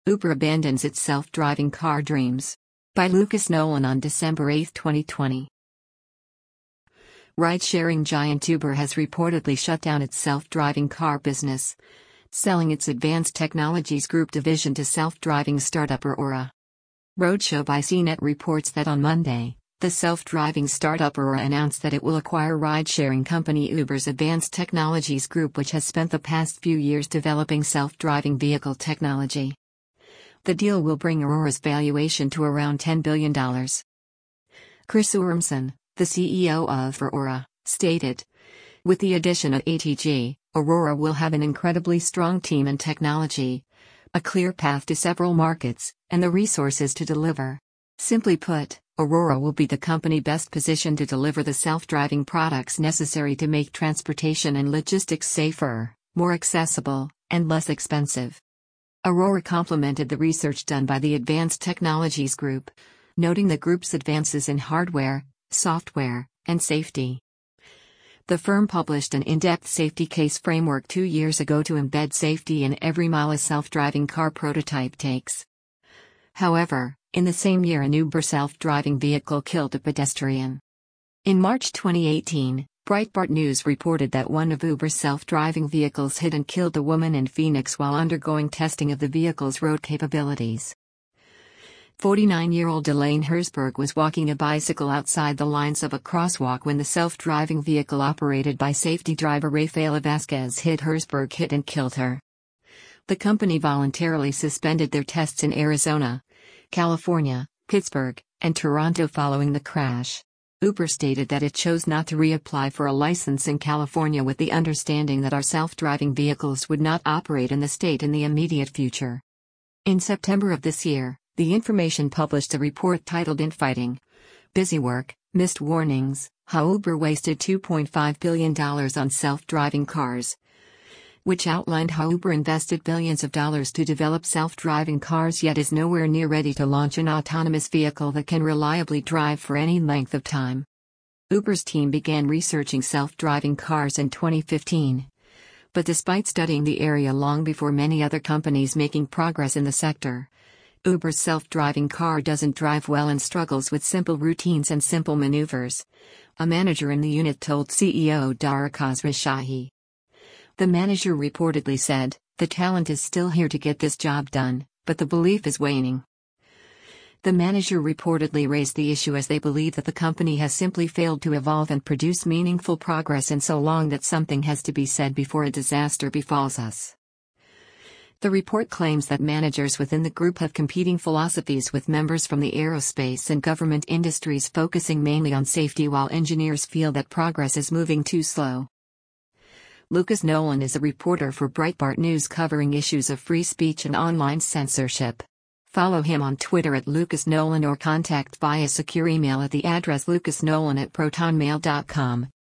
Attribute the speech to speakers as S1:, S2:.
S1: Uber abandons its self-driving car dreams. By Lucas Nolan on December 8, 2020. Ride-sharing giant Uber has reportedly shut down its self-driving car business, selling its Advanced Technologies Group division to self-driving startup Aurora. Roadshow by CNET reports that on Monday, the self-driving startup Aurora announced that it will acquire ride-sharing company Uber's Advanced Technologies Group, which has spent the past few years developing self-driving vehicle technology. The deal will bring Aurora's valuation to around $10 billion. Chris Urmson, the CEO of Aurora, stated, "With the addition of ATG, Aurora will have an incredibly strong team and technology, a clear path to several markets, and the resources to deliver. Simply put, Aurora will be the company best positioned to deliver the self-driving products necessary to make transportation and logistics safer, more accessible, and less expensive." Aurora complimented the research done by the Advanced Technologies Group, noting the group's advances in hardware, software, and safety. The firm published an in-depth safety case framework 2 years ago to embed safety in every mile a self-driving car prototype takes. However, in the same year an Uber self-driving vehicle killed a pedestrian. In March 2018, Breitbart News reported that one of Uber's self-driving vehicles hit and killed a woman in Phoenix while undergoing testing of the vehicle's road capabilities. 49-year-old Elaine Herzberg was walking a bicycle outside the lines of a crosswalk when the self-driving vehicle operated by safety driver Rafaela Vasquez hit and killed her. The company voluntarily suspended their tests in Arizona, California, Pittsburgh, and Toronto following the crash. Uber stated that it chose not to reapply for a license in California with the understanding that our self-driving vehicles would not operate in the state in the immediate future. In September of this year, The Information published a report titled Infighting, Busy Work, Missed Warnings, How Uber Wasted $2.5 billion on Self-Driving Cars, which outlined how Uber invested billions of dollars to develop self-driving cars yet is nowhere near ready to launch an autonomous vehicle that can reliably drive for any length of time. Uber's team began researching self-driving cars in 2015. But despite studying the area long before many other companies making progress in the sector, Uber's self-driving car doesn't drive well and struggles with simple routines and simple maneuvers, a manager in the unit told CEO Dara Khosrowshahi. The manager reportedly said, "The talent is still here to get this job done, but the belief is waning." The manager reportedly raised the issue as they believe that the company has simply failed to evolve and produce meaningful progress in so long that something has to be said before a disaster befalls us. The report claims that managers within the group have competing philosophies, with members from the aerospace and government industries focusing mainly on safety while engineers feel that progress is moving too slow. Lucas Nolan is a reporter for Breitbart News covering issues of free speech and online censorship. Follow him on Twitter at Lucas Nolan or contact via secure email at the address lucasnolan@protonmail.com.